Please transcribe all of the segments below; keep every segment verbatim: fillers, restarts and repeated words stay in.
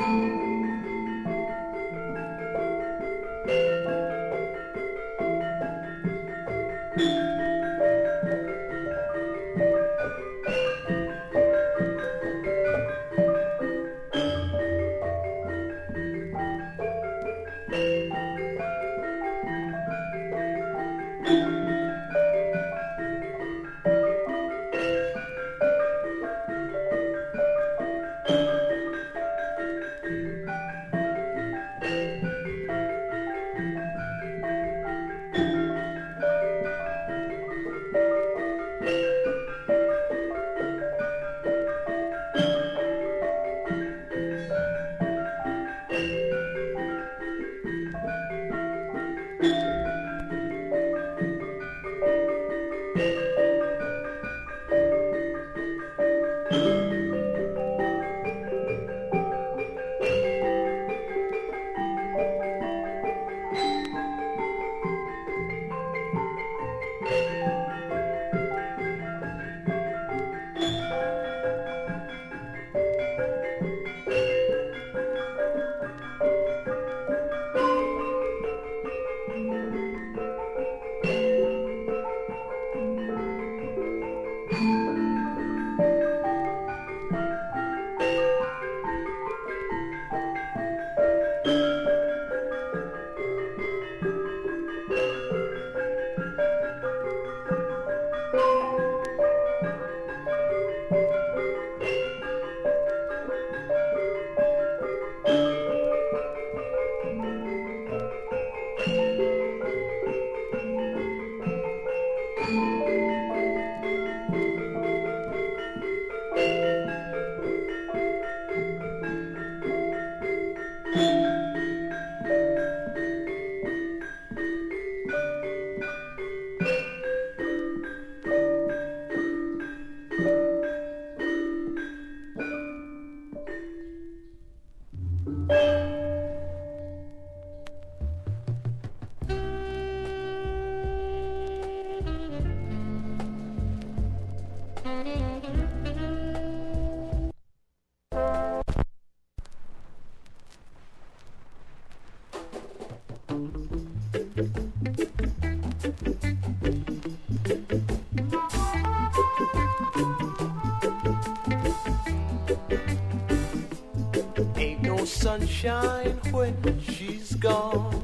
Sunshine when she's gone.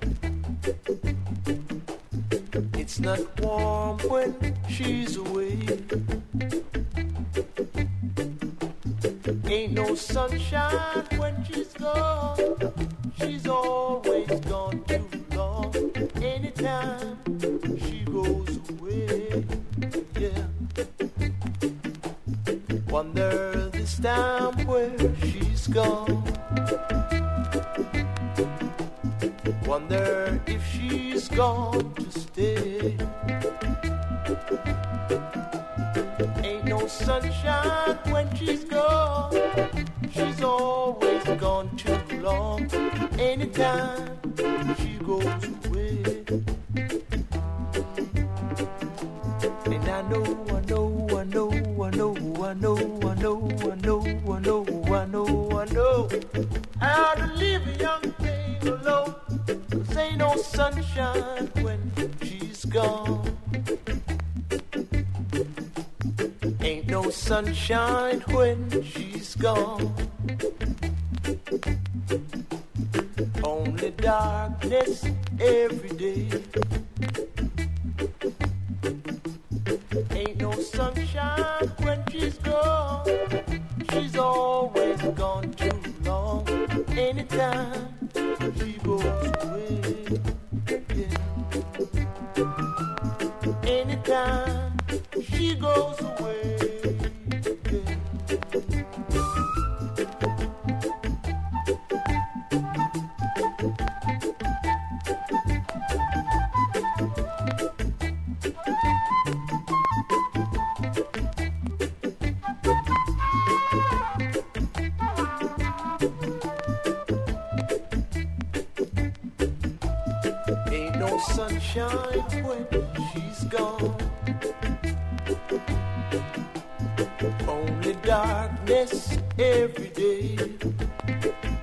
It's not warm when she's away. Ain't no sunshine when she's gone. She's always gone too long. Anytime she goes away, yeah. Wonder this time where she's gone. Wonder if she's gone to stay. Ain't no sunshine when she's gone. She's always gone too long. Anytime she goes away. And I know, I know, I know, I know, I know, I know, I know, I know, I know, I know how to leave a young thing alone. 'Cause ain't no sunshine when she's gone. Ain't no sunshine when she's gone. Only darkness every day. Ain't no sunshine when she's gone. She's always gone too long. Anytime she goes away, yeah. Anytime she goes away, yeah. Sunshine when she's gone. Only darkness every day.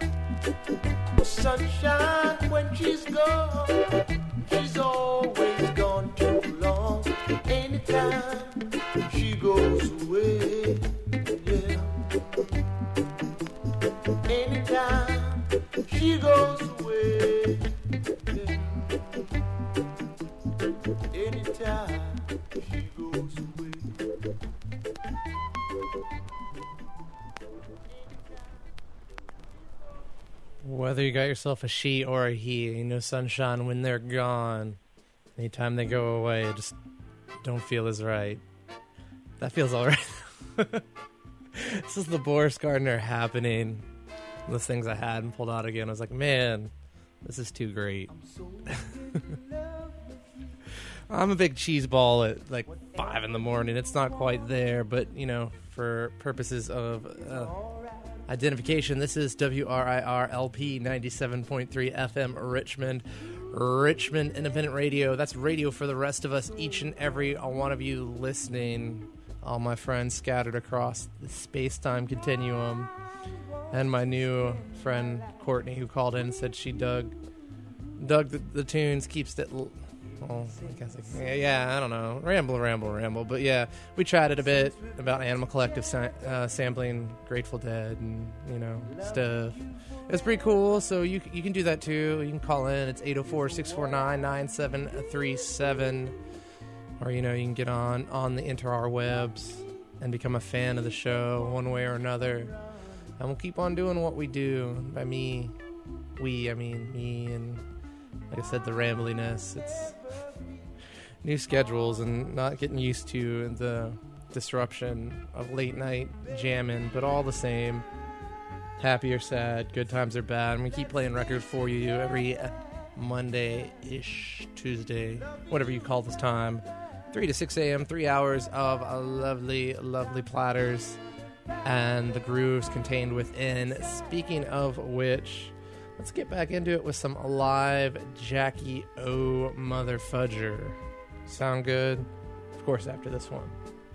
sunshine when she's gone. She's always gone too long. Anytime she goes away, yeah. Anytime she goes away, yeah. Anytime she goes away. Whether you got yourself a she or a he, you know, sunshine when they're gone. Anytime they go away, it just don't feel as right. That feels all right. This is the Boris Gardner happening. Those things I had and pulled out again. I was like, man, this is too great. I'm a big cheese ball at like five in the morning. It's not quite there, but, you know, for purposes of uh, identification, this is W R I R L P ninety-seven point three F M Richmond. Richmond Independent Radio. That's radio for the rest of us, each and every one of you listening. All my friends scattered across the space-time continuum. And my new friend, Courtney, who called in and said she dug dug the, the tunes, keeps it... L- oh, I guess I, yeah, yeah, I don't know. Ramble, ramble, ramble. But yeah, we chatted a bit about Animal Collective sa- uh, sampling Grateful Dead and, you know, stuff. It's pretty cool, so you you can do that too. You can call in. It's eight oh four, six four nine, nine seven three seven. Or, you know, you can get on, on the interwebs and become a fan of the show one way or another. And we'll keep on doing what we do. By me, we, I mean me, and like I said, the rambliness. It's new schedules and not getting used to the disruption of late night jamming, but all the same, happy or sad, good times or bad. And we keep playing records for you every Monday-ish, Tuesday, whatever you call this time. three to six a.m., three hours of lovely, lovely platters and the grooves contained within. Speaking of which, let's get back into it with some live Jackie O Mother Fudger. Sound good? Of course, after this one.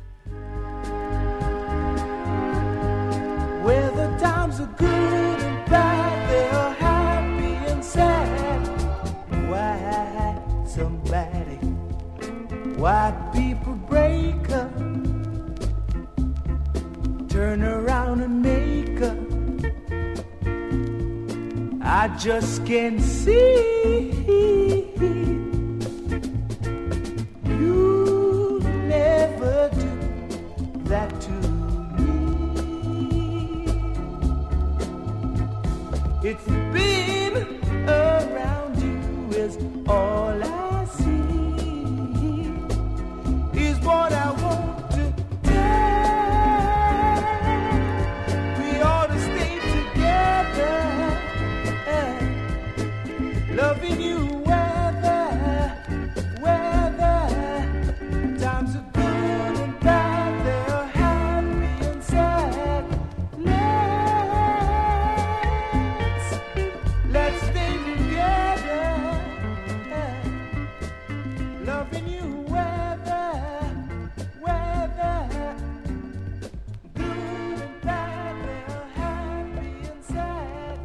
Where the times are good and bad, they're happy and sad. Why somebody, why people break up, turn around and make up. I just can't see. You never do that to me. It's been around you is all I see, is what I want to tell. We ought to stay together, loving you weather, weather. Times are good and bad, they're happy and sad. Let's, let's stay together, loving you weather, weather. Good and bad, they're happy and sad.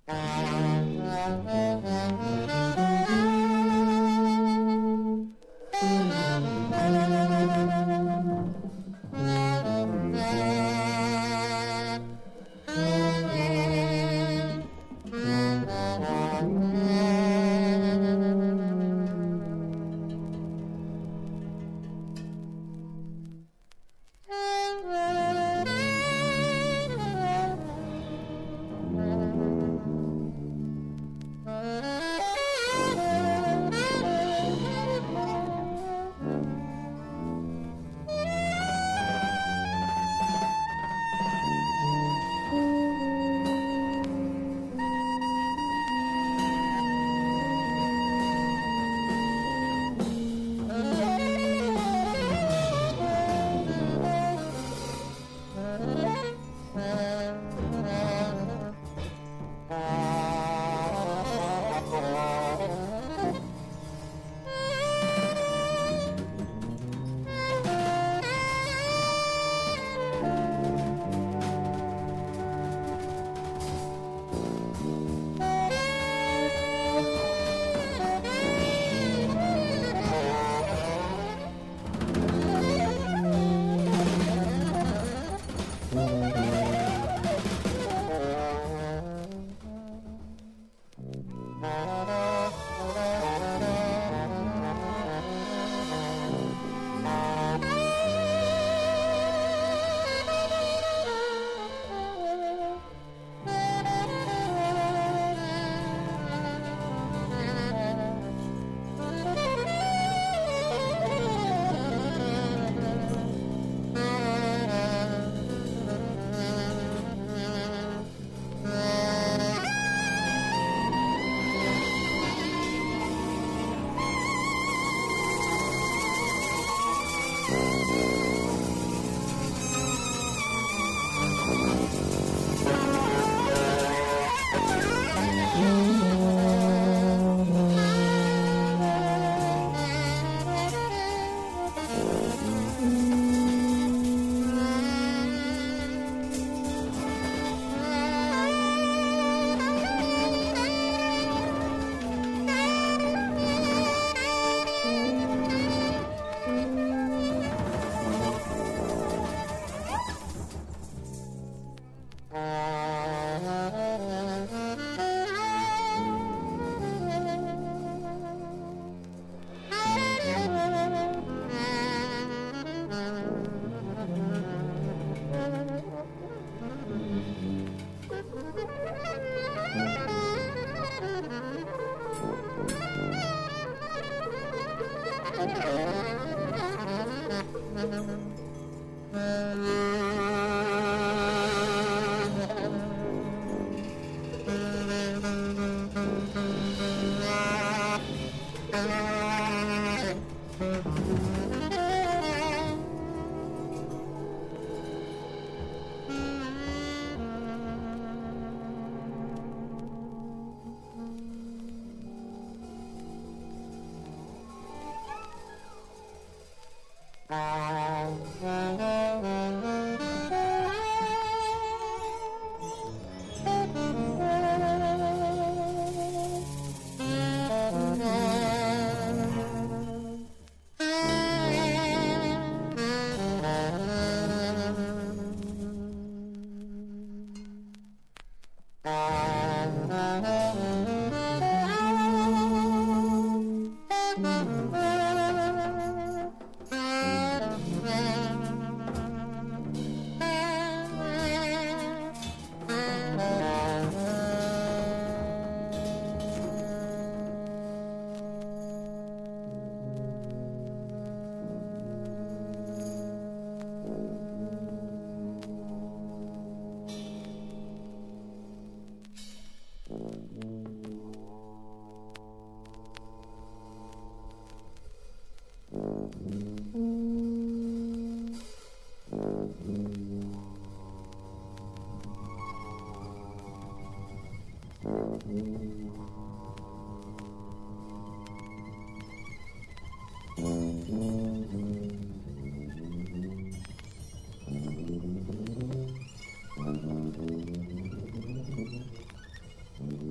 Mm-hmm.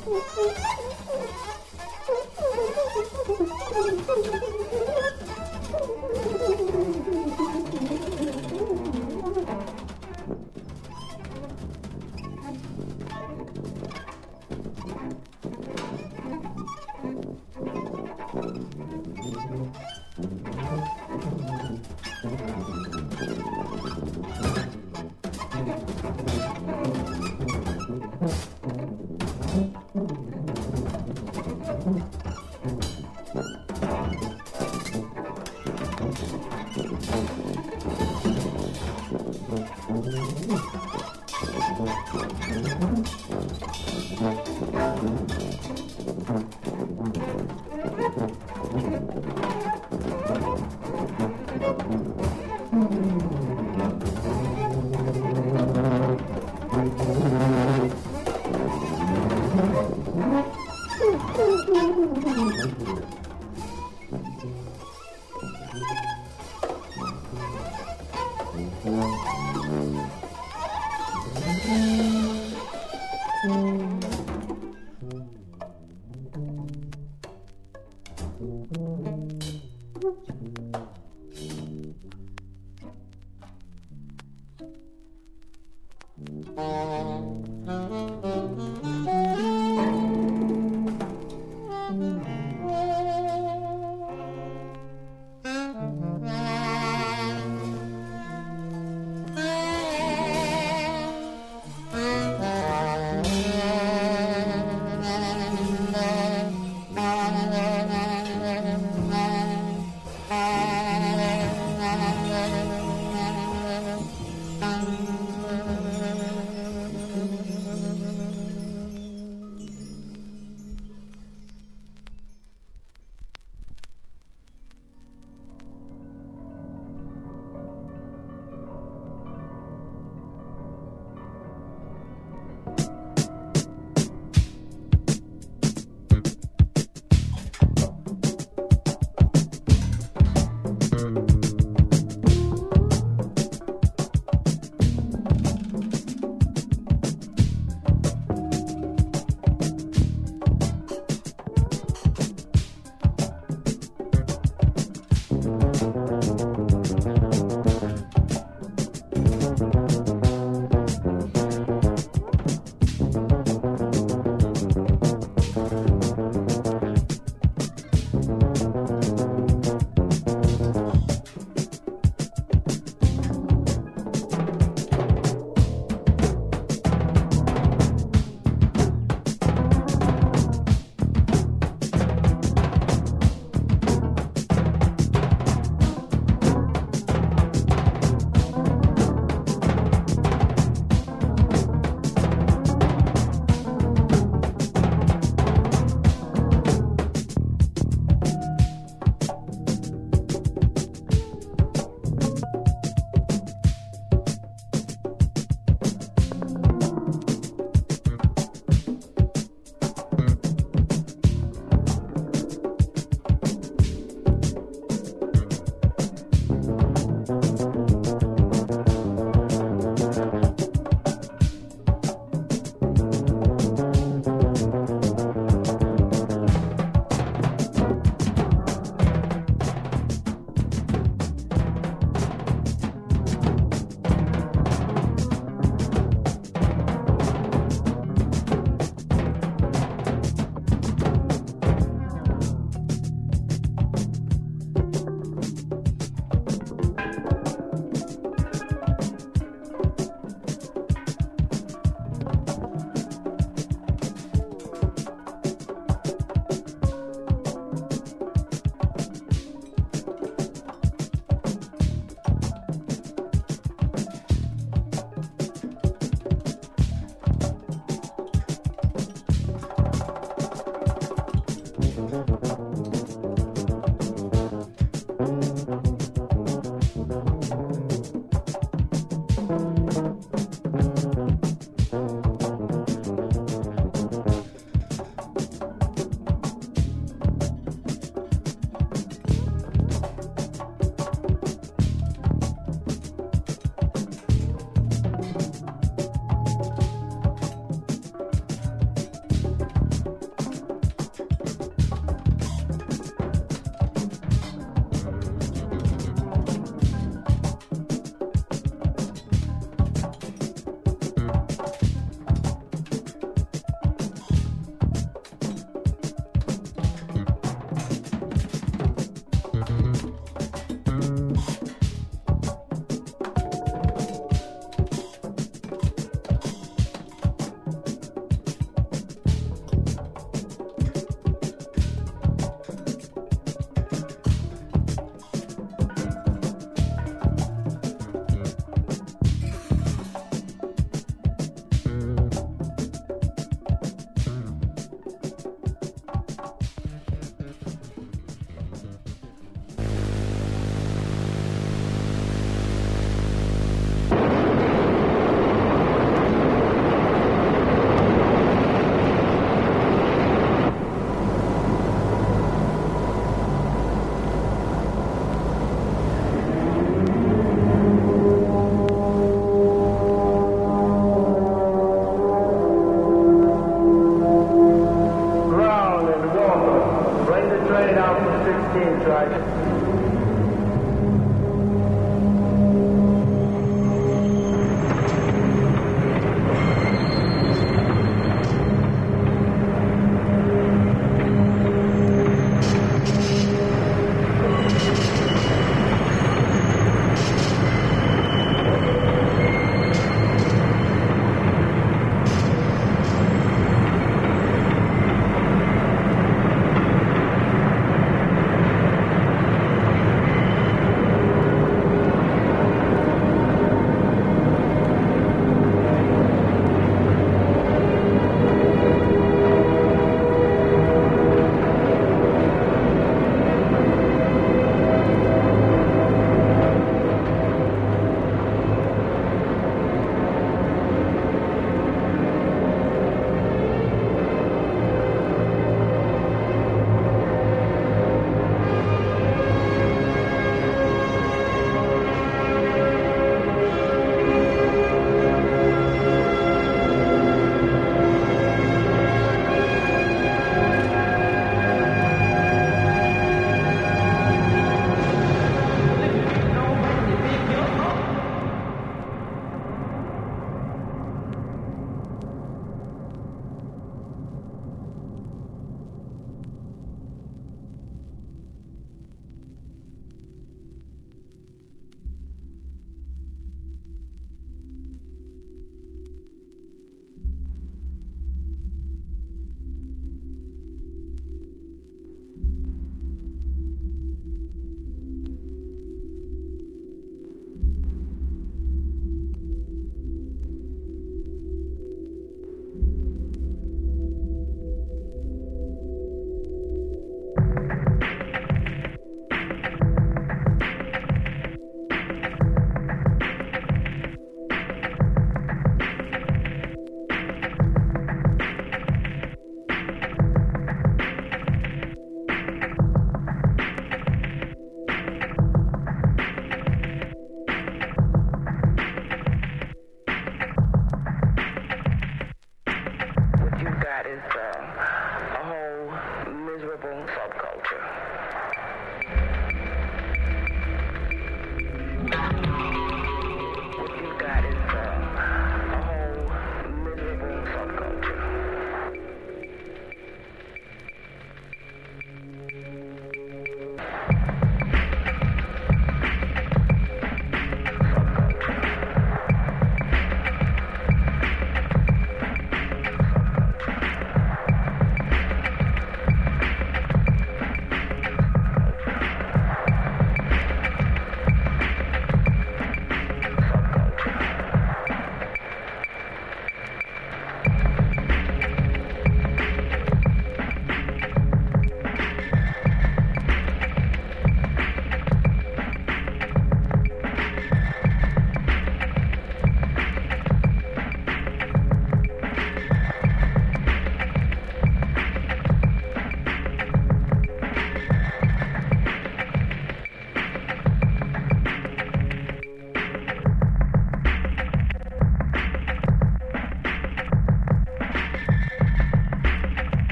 Bye.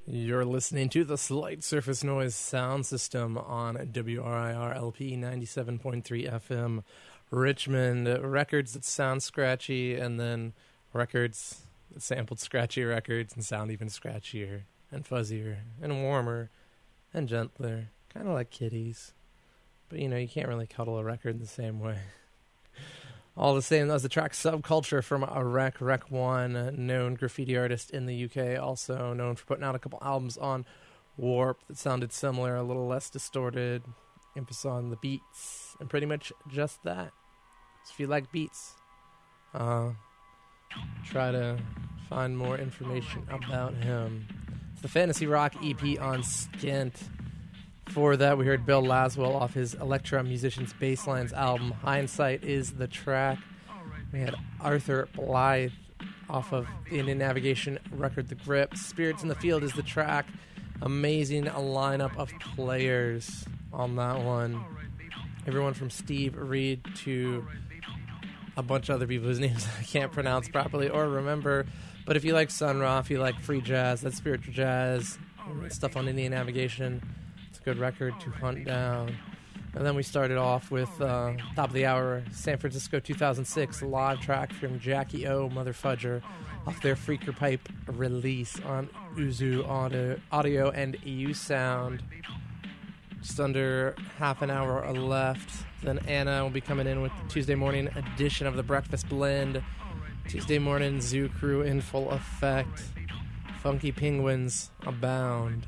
You're listening to the Slight Surface Noise sound system on W R I R L P ninety-seven point three F M Richmond. Records that sound scratchy, and then records that sampled scratchy records and sound even scratchier and fuzzier and warmer and gentler, kind of like kitties. But, you know, you can't really cuddle a record the same way. All the same, that was the track Subculture from Rec Rec One, known graffiti artist in the U K, also known for putting out a couple albums on Warp that sounded similar, a little less distorted, emphasis on the beats, and pretty much just that. So if you like beats, uh, try to find more information about him. It's the Fantasy Rock E P on Skint. Before that, we heard Bill Laswell off his Electro Musicians Basslines album. Hindsight is the track. We had Arthur Blythe off of the Indian Navigation record The Grip. Spirits in the Field is the track. Amazing lineup of players on that one. Everyone from Steve Reed to a bunch of other people whose names I can't pronounce properly or remember. But if you like Sun Ra, if you like free jazz, that's spiritual jazz, stuff on Indian Navigation, good record to hunt down. And then we started off with uh, top of the hour, San Francisco two thousand six live track from Jackie O Motherfudger off their Freaker Pipe release on Uzu Audio, audio and U Sound. Just under half an hour left. Then Anna will be coming in with the Tuesday morning edition of the Breakfast Blend. Tuesday morning Zoo Crew in full effect. Funky penguins abound.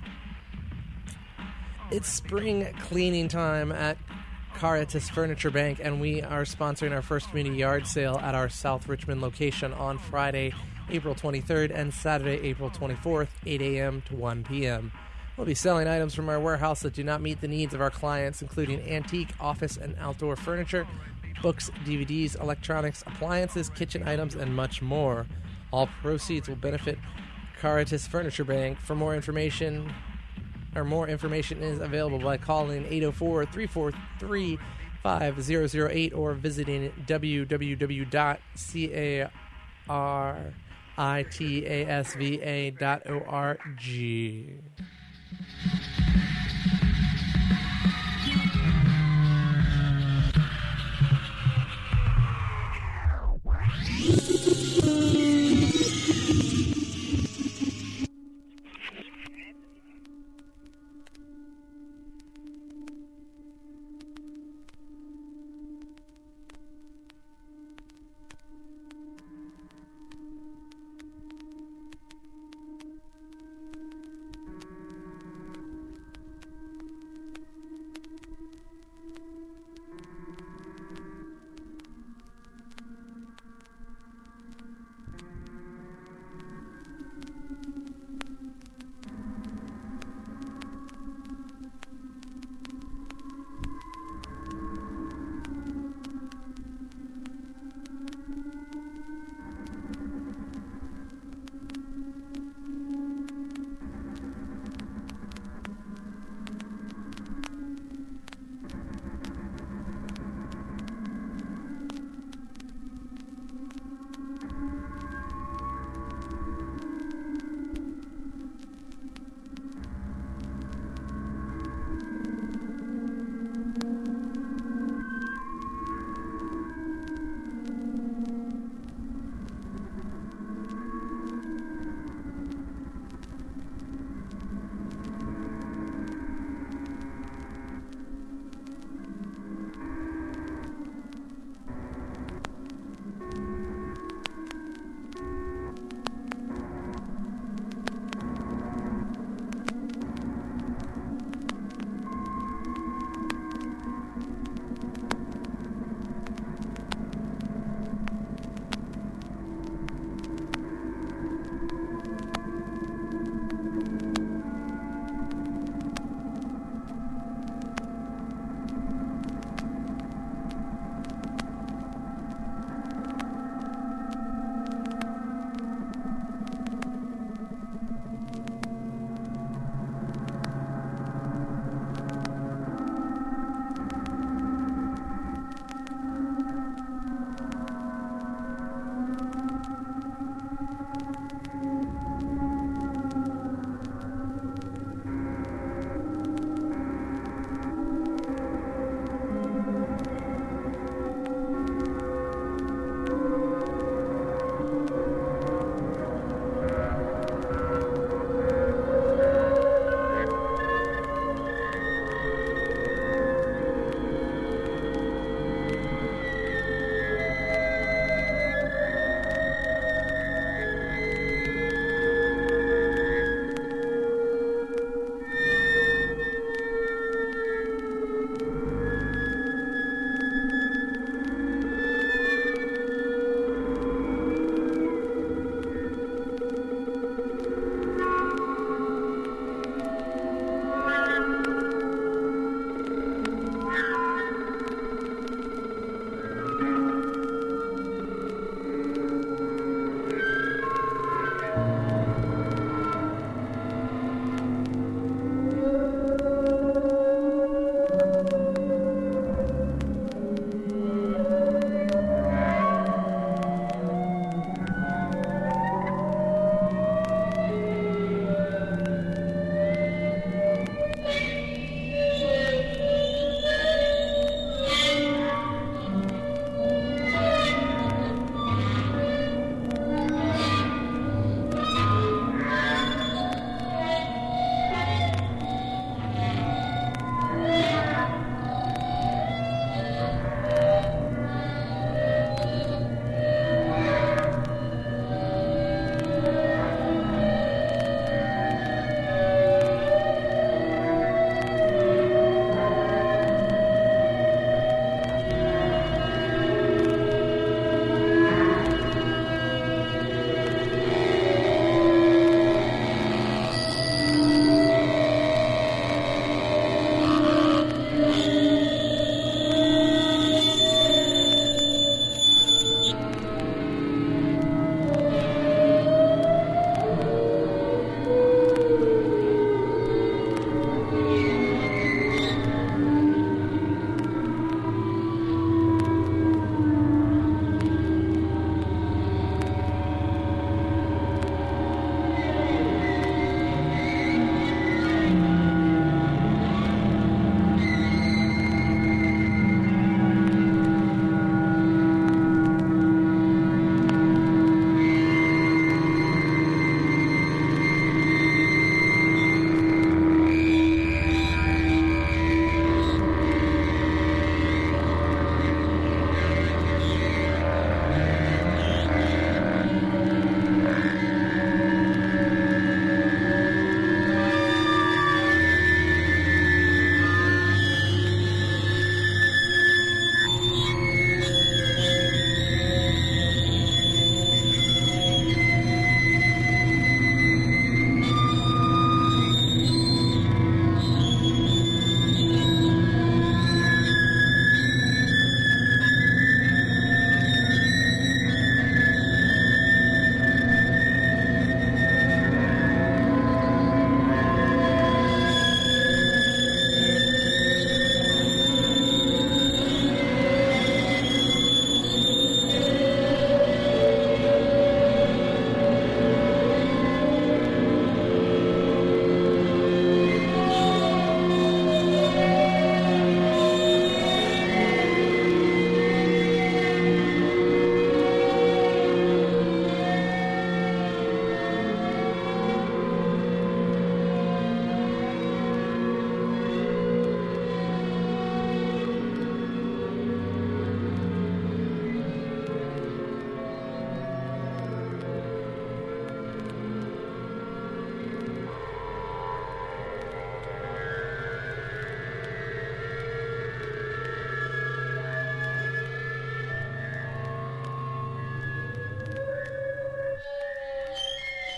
It's spring cleaning time at Caritas Furniture Bank, and we are sponsoring our first community yard sale at our South Richmond location on Friday, April twenty-third, and Saturday, April twenty-fourth, eight a.m. to one p.m. We'll be selling items from our warehouse that do not meet the needs of our clients, including antique, office, and outdoor furniture, books, D V Ds, electronics, appliances, kitchen items, and much more. All proceeds will benefit Caritas Furniture Bank. For more information... or more information is available by calling eight oh four, three four three, five zero zero eight or visiting w w w dot caritasva dot org.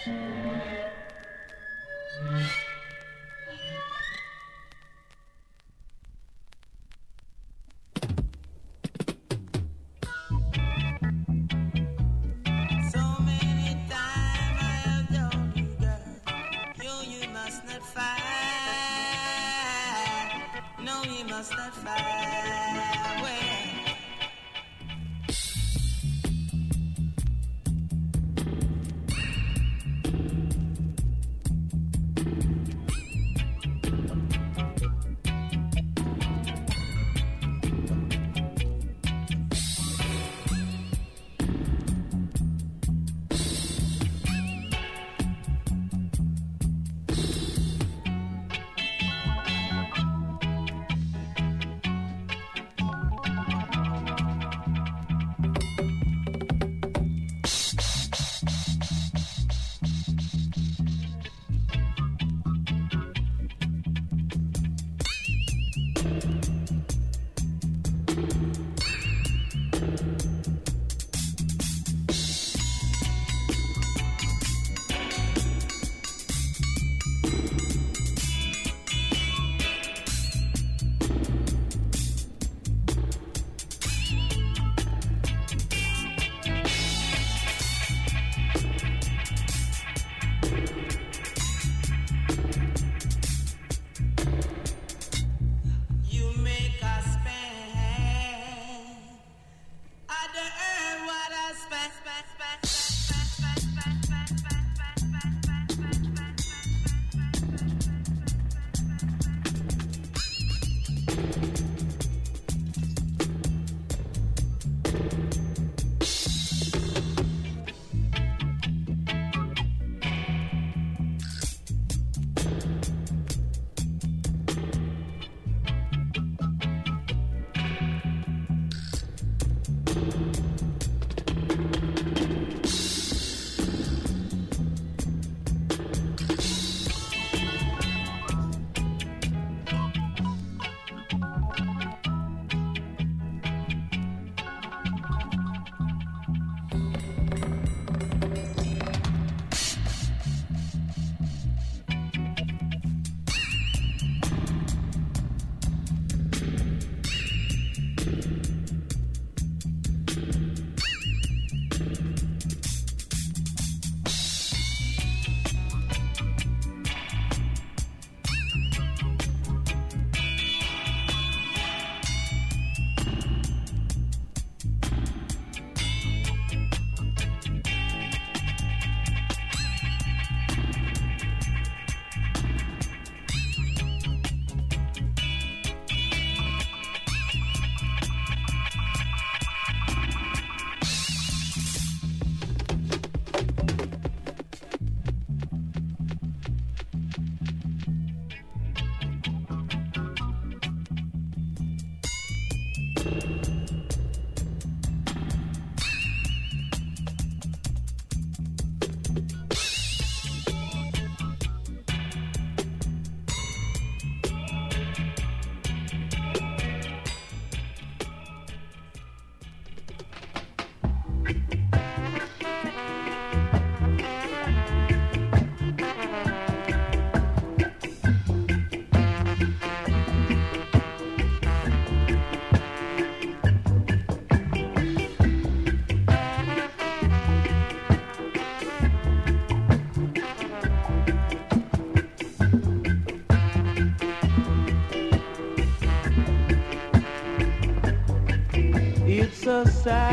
It's a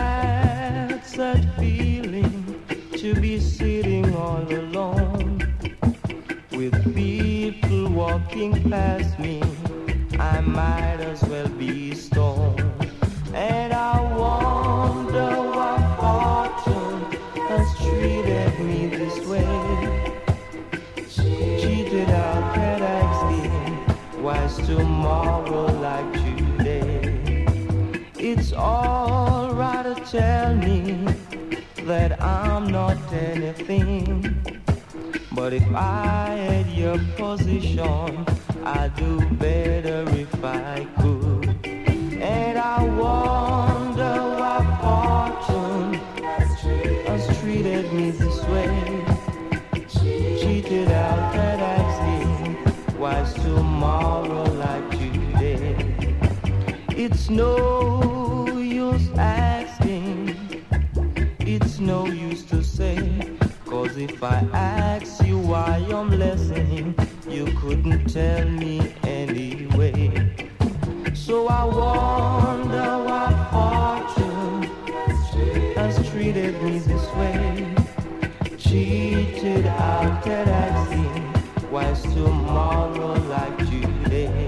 sad, sad feeling to be sitting all alone with people walking past me. I might as well be stoned. And I wonder why fortune has treated me this way. Cheated out that I skin. Why's tomorrow like today? It's all right to tell me that I'm not anything. But if I had your position, I'd do better if I could. And I wonder why fortune has treated me this way. cheated out and asking why's tomorrow like today. It's no use asking, it's no use to say, 'cause if I ask you why I'm listening, you couldn't tell me anyway. So I wonder why fortune has treated me this way. Cheated out at asking why's tomorrow like today.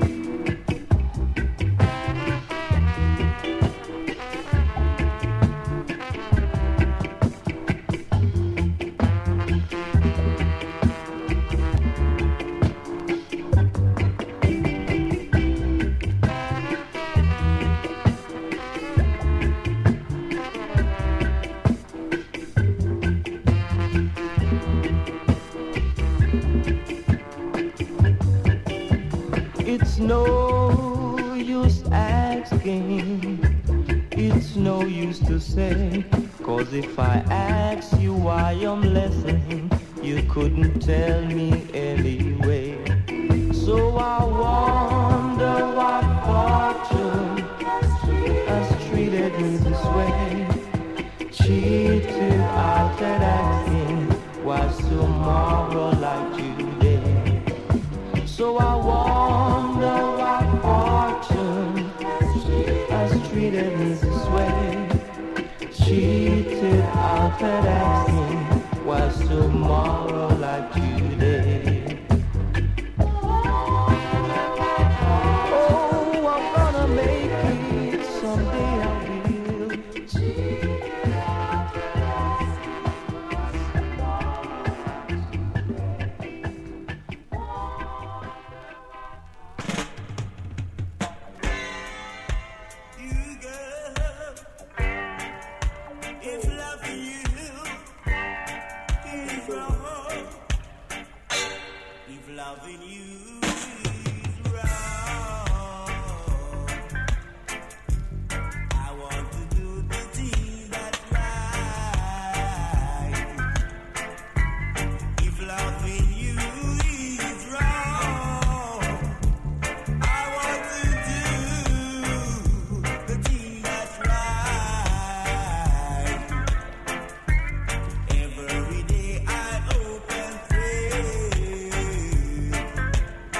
It's no use asking, it's no use to say, 'cause if I ask you why I'm listening, you couldn't tell me anyway. So I wonder why fortune has treated me this way. Cheated out at asking why's tomorrow like today. So I wonder why fortune has treated me this way. Cheated out at asking why's tomorrow like today. Oh, I'm gonna make it someday, I will. Cheated out at asking loving you is wrong. I want to do the thing that's right. If loving you is wrong, I want to do the thing that's right. Every day I open pray.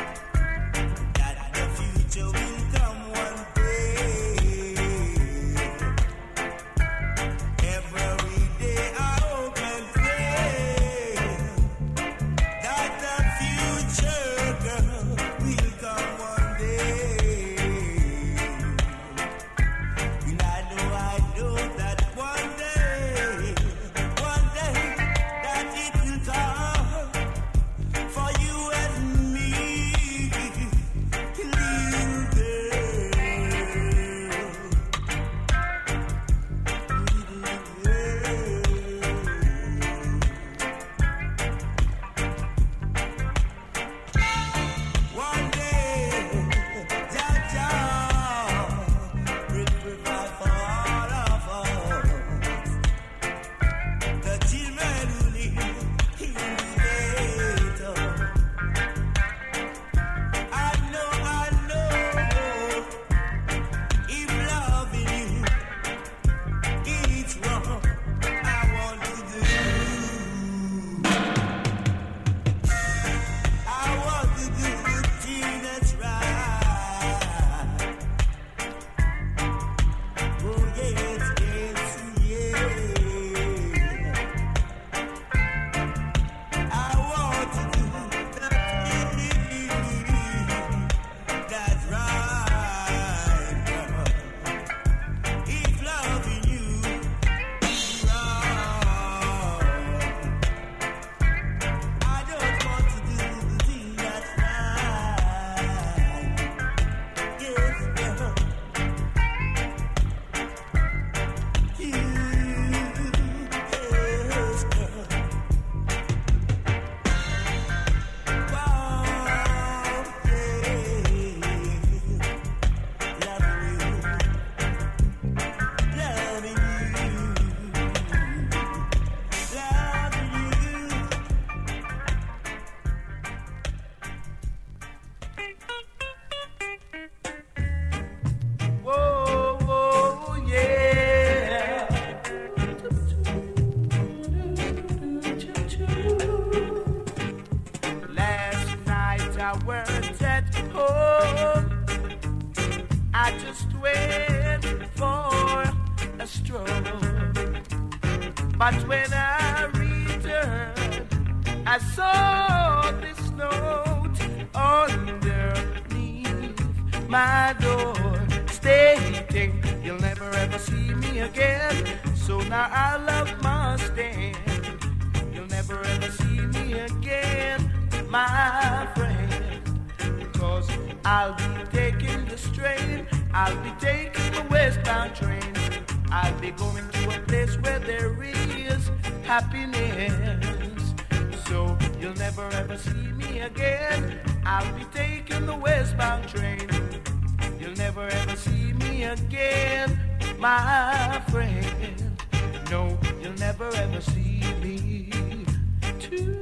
weren't at home. I just went for a stroll. But when I returned, I saw this note underneath my door, stating, you'll never ever see me again. So now I love my stand. You'll never ever see me again, my friend. Cause I'll be taking the strain, I'll be taking the westbound train. I'll be going to a place where there is happiness. So you'll never ever see me again. I'll be taking the westbound train. You'll never ever see me again, my friend. No, you'll never ever see me too.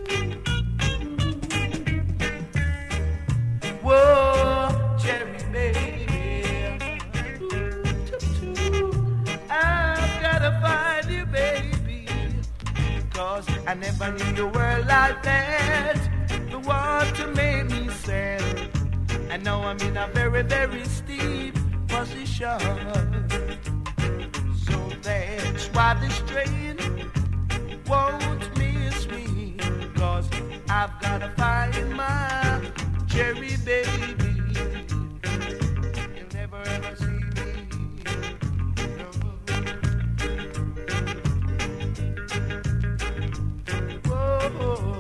Whoa, Cherry baby, I've gotta find you, baby, cause I never knew you were like that, the one to make me sad. And now I'm in a very, very steep position. So that's why this train won't miss me, cause I've gotta find my cherry baby. You'll never ever see me, no. Whoa.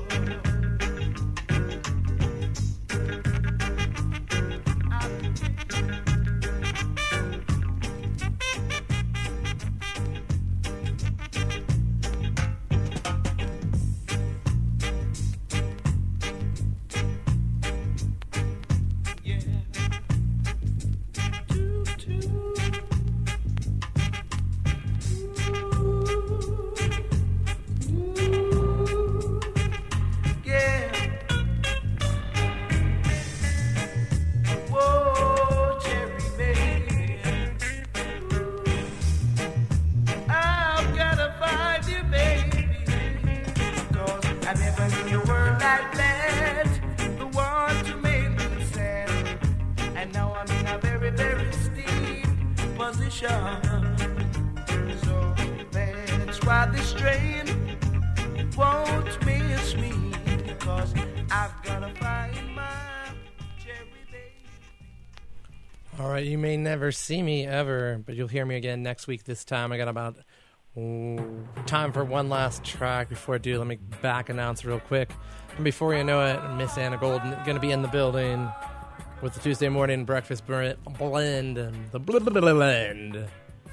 You may never see me ever, but you'll hear me again next week this time. I got about oh, time for one last track. Before I do, let me back announce real quick. And before you know it, Miss Anna Golden going to be in the building with the Tuesday morning breakfast blend. And the blend.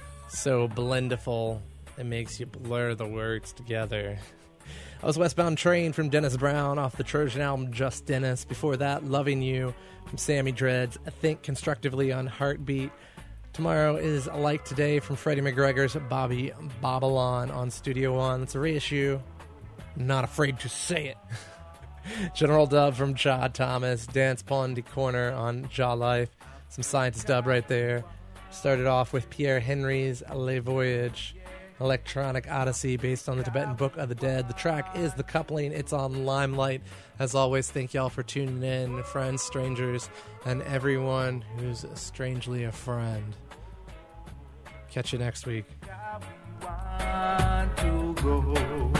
So blendiful, it makes you blur the words together. I was Westbound Train from Dennis Brown off the Trojan album Just Dennis. Before that, Loving You from Sammy Dreads. Think Constructively on Heartbeat. Tomorrow is Like Today from Freddie McGregor's Bobby Babylon on Studio One. It's a reissue. Not afraid to say it. General Dub from Jah Thomas. Dance Pondy Corner on Jah Life. Some Scientist dub right there. Started off with Pierre Henry's Le Voyage. Electronic Odyssey based on the Tibetan Book of the Dead. The track is The Coupling. It's on Limelight. As always, thank y'all for tuning in, friends, strangers, and everyone who's strangely a friend. Catch you next week. I want to go.